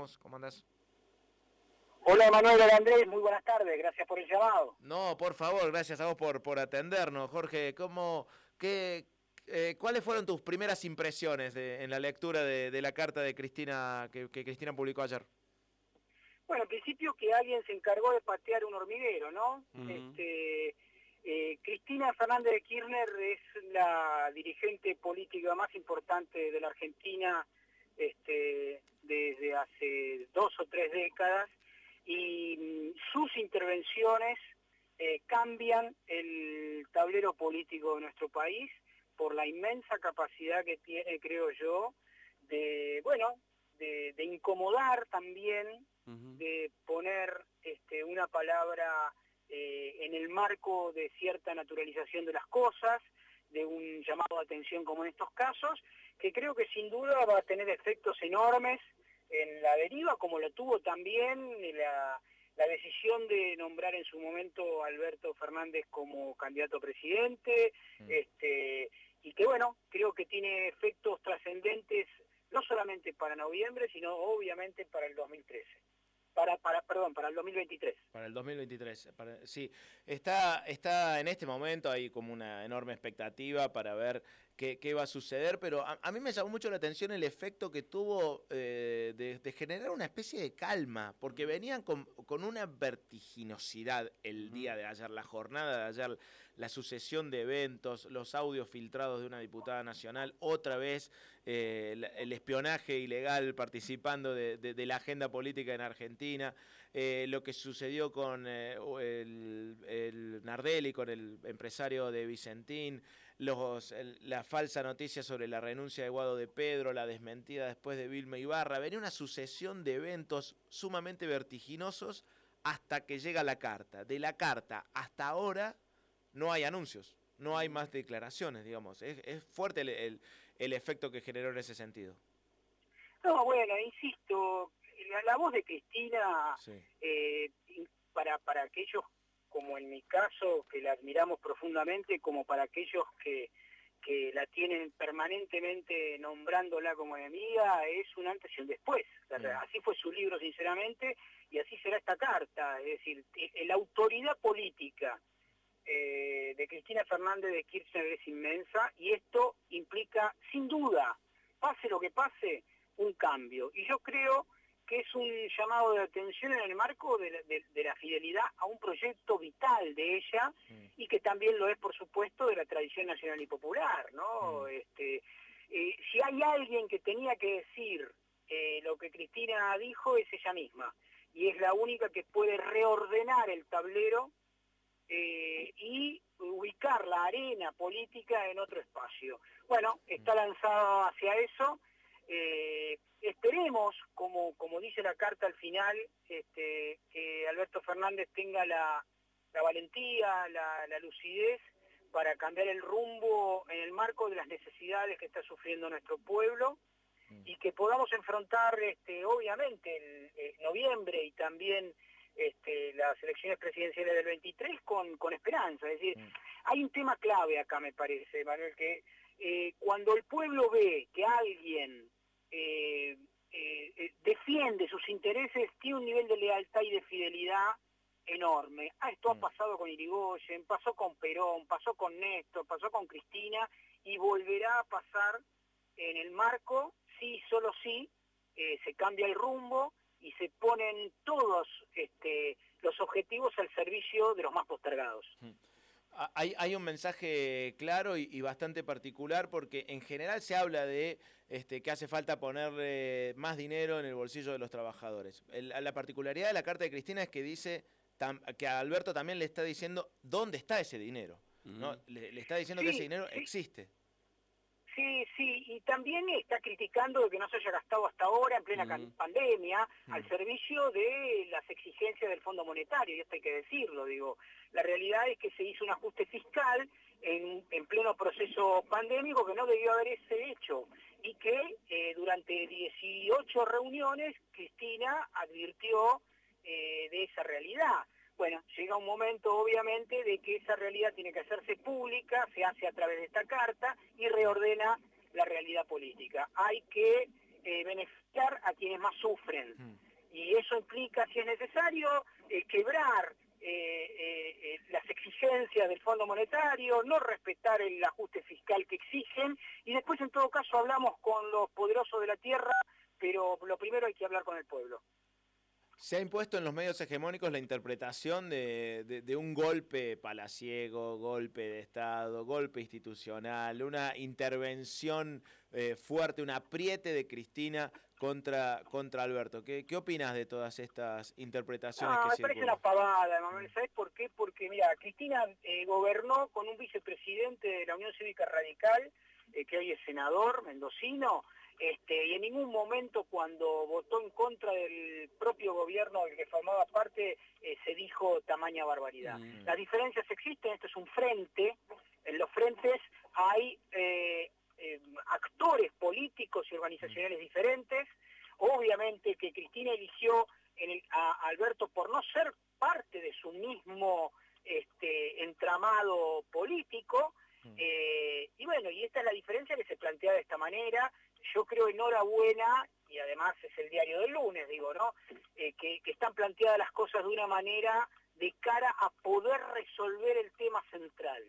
estamos? ¿Cómo andás? Hola Manuel, hola Andrés, muy buenas tardes, gracias por el llamado. No, por favor, gracias a vos por atendernos, Jorge. ¿Cuáles fueron tus primeras impresiones en la lectura de la carta de Cristina que Cristina publicó ayer? Bueno, en principio que alguien se encargó de patear un hormiguero, ¿no? Uh-huh. Cristina Fernández de Kirchner es la dirigente política más importante de la Argentina desde hace 2 o 3 décadas y sus intervenciones cambian el tablero político de nuestro país por la inmensa capacidad que tiene, creo yo, de incomodar también, Uh-huh. de poner una palabra en el marco de cierta naturalización de las cosas, de un llamado de atención como en estos casos, que creo que sin duda va a tener efectos enormes en la deriva, como lo tuvo también la decisión de nombrar en su momento a Alberto Fernández como candidato a presidente, y que bueno, creo que tiene efectos trascendentes no solamente para noviembre, sino obviamente para el 2013. Para el 2023. Para el 2023, sí. Está en este momento hay como una enorme expectativa para ver qué va a suceder, pero a mí me llamó mucho la atención el efecto que tuvo de generar una especie de calma, porque venían con una vertiginosidad el día de ayer, la jornada de ayer, la sucesión de eventos, los audios filtrados de una diputada nacional, otra vez el espionaje ilegal participando de la agenda política en Argentina, lo que sucedió con el Nardelli, con el empresario de Vicentín, la falsa noticia sobre la renuncia de Guado de Pedro, la desmentida después de Vilma Ibarra. Venía una sucesión de eventos sumamente vertiginosos hasta que llega la carta. De la carta hasta ahora no hay anuncios, no hay más declaraciones, digamos. Es fuerte el efecto que generó en ese sentido. No, bueno, insisto, la voz de Cristina, Sí. para aquellos como en mi caso, que la admiramos profundamente, como para aquellos que la tienen permanentemente nombrándola como enemiga, es un antes y un después. Así fue su libro, sinceramente, y así será esta carta. Es decir, la autoridad política de Cristina Fernández de Kirchner es inmensa, y esto implica, sin duda, pase lo que pase, un cambio. Y yo creo que es un llamado de atención en el marco de la fidelidad a un proyecto vital de ella, y que también lo es, por supuesto, de la tradición nacional y popular, ¿no? Si hay alguien que tenía que decir lo que Cristina dijo, es ella misma, y es la única que puede reordenar el tablero y ubicar la arena política en otro espacio. Bueno, está lanzado hacia eso. Esperemos, como dice la carta al final, que Alberto Fernández tenga la valentía, la lucidez para cambiar el rumbo en el marco de las necesidades que está sufriendo nuestro pueblo, y que podamos enfrentar obviamente el noviembre y también las elecciones presidenciales del 23 con esperanza. Es decir, hay un tema clave acá, me parece, Manuel, que cuando el pueblo ve que alguien defiende sus intereses, tiene un nivel de lealtad y de fidelidad enorme. Esto ha pasado con Irigoyen, pasó con Perón, pasó con Néstor, pasó con Cristina, y volverá a pasar en el marco, sí, solo sí, se cambia el rumbo y se ponen todos los objetivos al servicio de los más postergados. Hay un mensaje claro y bastante particular, porque en general se habla de que hace falta ponerle más dinero en el bolsillo de los trabajadores. La particularidad de la carta de Cristina es que dice que a Alberto también le está diciendo dónde está ese dinero, ¿no? Le está diciendo que ese Sí, dinero sí. existe. Sí, y también está criticando de que no se haya gastado hasta ahora, en plena pandemia, al servicio de las exigencias del Fondo Monetario, y esto hay que decirlo, digo. La realidad es que se hizo un ajuste fiscal en pleno proceso pandémico que no debió haberse hecho, y que durante 18 reuniones Cristina advirtió de esa realidad. Bueno, llega un momento, obviamente, de que esa realidad tiene que hacerse pública, se hace a través de esta carta y reordena la realidad política. Hay que beneficiar a quienes más sufren. Y eso implica, si es necesario, quebrar las exigencias del Fondo Monetario, no respetar el ajuste fiscal que exigen, y después en todo caso hablamos con los poderosos de la tierra, pero lo primero hay que hablar con el pueblo. Se ha impuesto en los medios hegemónicos la interpretación de un golpe palaciego, golpe de Estado, golpe institucional, una intervención fuerte, un apriete de Cristina contra Alberto. ¿Qué opinas de todas estas interpretaciones que Me parece circulan? una pavada, Manuel. ¿Sabes por qué? Porque, mira, Cristina gobernó con un vicepresidente de la Unión Cívica Radical, que hoy es senador mendocino, y en ningún momento cuando votó en contra del propio gobierno del que formaba parte se dijo tamaña barbaridad. Las diferencias existen, esto es un frente, en los frentes hay actores políticos y organizacionales diferentes. Obviamente que Cristina eligió a Alberto por no ser parte de su mismo entramado político, y bueno, y esta es la diferencia que se plantea de esta manera. Yo creo enhorabuena, y además es el diario del lunes, digo, ¿no? Que están planteadas las cosas de una manera de cara a poder resolver el tema central.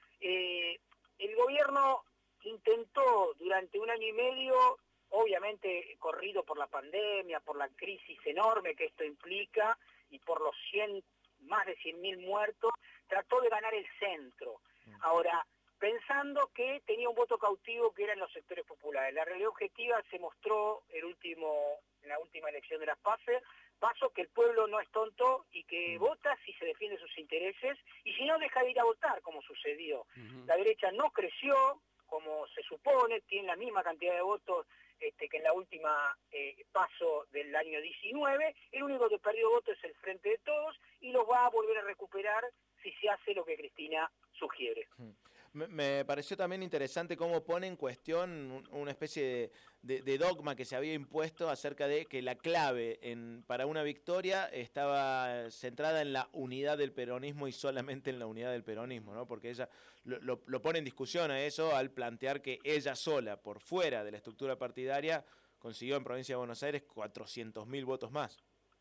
El gobierno intentó durante 1 año y medio, obviamente corrido por la pandemia, por la crisis enorme que esto implica, y por los más de 100.000 muertos, trató de ganar el centro. Ahora, pensando que tenía un voto cautivo que eran los sectores populares. La realidad objetiva se mostró en la última elección de las PASO, que el pueblo no es tonto y que vota si se defiende sus intereses, y si no deja de ir a votar, como sucedió. La derecha no creció, como se supone, tiene la misma cantidad de votos que en la última PASO del año 19, el único que perdió votos es el Frente de Todos, y los va a volver a recuperar si se hace lo que Cristina sugiere. Me pareció también interesante cómo pone en cuestión una especie de dogma que se había impuesto acerca de que la clave para una victoria estaba centrada en la unidad del peronismo y solamente en la unidad del peronismo, ¿no? Porque ella lo pone en discusión a eso al plantear que ella sola, por fuera de la estructura partidaria, consiguió en Provincia de Buenos Aires 400.000 votos más.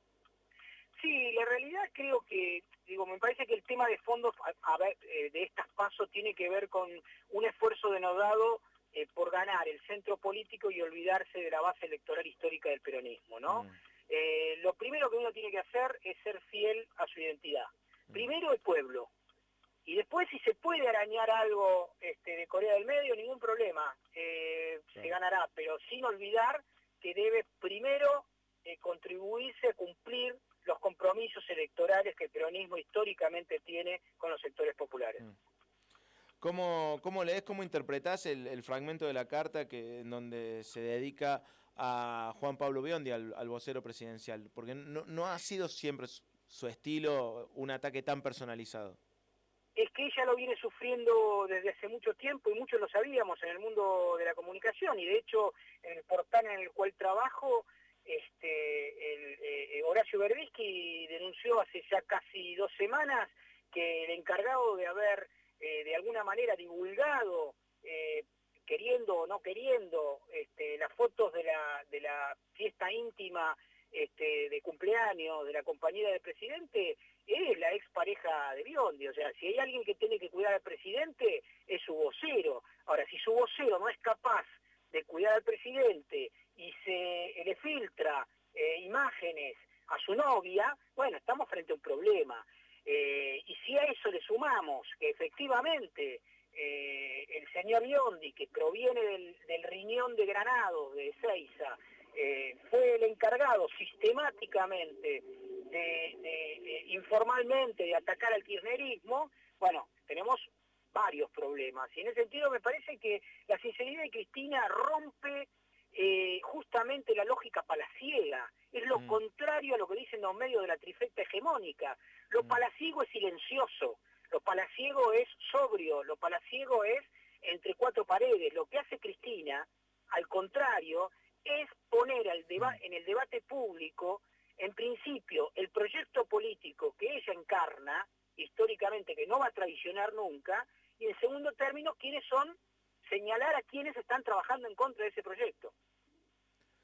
Sí, la realidad creo que, me parece que el tema de fondo de estas PASO tiene que ver con un esfuerzo denodado por ganar el centro político y olvidarse de la base electoral histórica del peronismo, ¿no? Lo primero que uno tiene que hacer es ser fiel a su identidad. Primero el pueblo, y después si se puede arañar algo de Corea del Medio, ningún problema, se ganará, pero sin olvidar que debe primero contribuirse a cumplir los compromisos electorales que el peronismo históricamente tiene con los sectores populares. ¿Cómo lees, cómo interpretás el fragmento de la carta en donde se dedica a Juan Pablo Biondi, al vocero presidencial? Porque no ha sido siempre su estilo un ataque tan personalizado. Es que ella lo viene sufriendo desde hace mucho tiempo, y muchos lo sabíamos en el mundo de la comunicación, y de hecho en el portal en el cual trabajo, Horacio Berbisky denunció hace ya casi 2 semanas que el encargado de haber de alguna manera divulgado, queriendo o no queriendo, las fotos de la fiesta íntima de cumpleaños de la compañera del presidente es la expareja de Biondi. O sea, si hay alguien que tiene que cuidar al presidente es su vocero. Ahora, si su vocero no es capaz de cuidar al presidente y se le filtra imágenes a su novia, bueno, estamos frente a un problema. Y si a eso le sumamos que efectivamente el señor Biondi, que proviene del riñón de Granados, de Ezeiza, fue el encargado sistemáticamente informalmente de atacar al kirchnerismo, bueno, tenemos varios problemas. Y en ese sentido me parece que la sinceridad de Cristina rompe justamente la lógica palaciega. Es lo contrario a lo que dicen los medios de la trifecta hegemónica. Lo palaciego es silencioso, lo palaciego es sobrio, lo palaciego es entre 4 paredes. Lo que hace Cristina, al contrario, es poner en el debate público, en principio, el proyecto político que ella encarna, históricamente, que no va a traicionar nunca, y en segundo término, señalar a quienes están trabajando en contra de ese proyecto.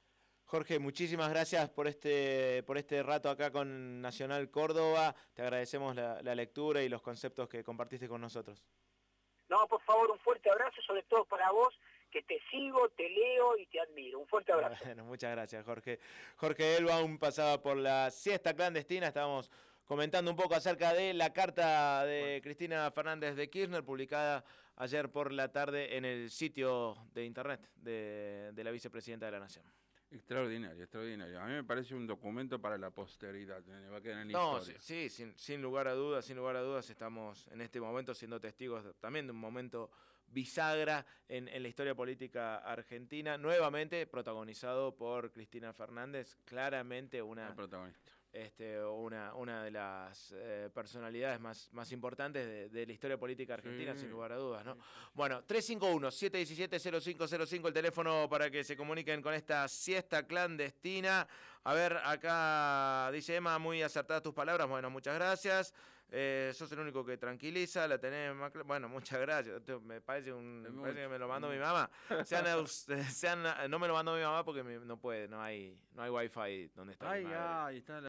Jorge, muchísimas gracias por este rato acá con Nacional Córdoba. Te agradecemos la lectura y los conceptos que compartiste con nosotros. No, por favor, un fuerte abrazo, sobre todo para vos, que te sigo, te leo y te admiro. Un fuerte abrazo. Bueno, muchas gracias, Jorge. Jorge Elbaum pasaba por la siesta clandestina. Estábamos comentando un poco acerca de la carta de Cristina Fernández de Kirchner, publicada ayer por la tarde en el sitio de internet de la vicepresidenta de la Nación. Extraordinario, extraordinario. A mí me parece un documento para la posteridad, va a quedar en la historia. Sí, sin lugar a dudas, estamos en este momento siendo testigos también de un momento bisagra en la historia política argentina, nuevamente protagonizado por Cristina Fernández, claramente una protagonista. Una de las personalidades más importantes de la historia política argentina, sin lugar a dudas, ¿no? Bueno, 351-717-0505, el teléfono para que se comuniquen con esta siesta clandestina. A ver, acá dice Emma, muy acertadas tus palabras. Bueno, muchas gracias. Sos el único que tranquiliza, la tenés más clara. Bueno, muchas gracias. Me parece que me lo mandó mi mamá. No me lo mandó mi mamá porque no puede, no hay wifi donde está mi madre. Ahí está